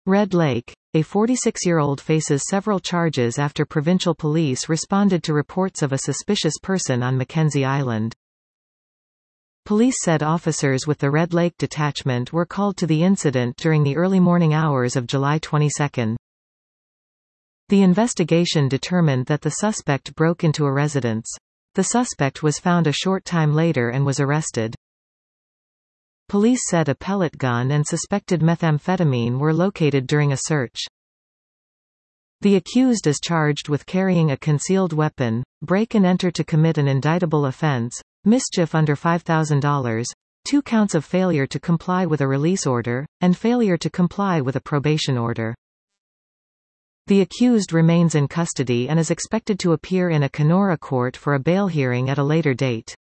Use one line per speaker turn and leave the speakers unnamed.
Red Lake. A 46-year-old faces several charges after provincial police responded to reports of a suspicious person on Mackenzie Island. Police said officers with the Red Lake Detachment were called to the incident during the early morning hours of July 22. The investigation determined that the suspect broke into a residence. The suspect was found a short time later and was arrested. Police said a pellet gun and suspected methamphetamine were located during a search. The accused is charged with carrying a concealed weapon, break and enter to commit an indictable offense, mischief under $5,000, 2 counts of failure to comply with a release order, and failure to comply with a probation order. The accused remains in custody and is expected to appear in a Kenora court for a bail hearing at a later date.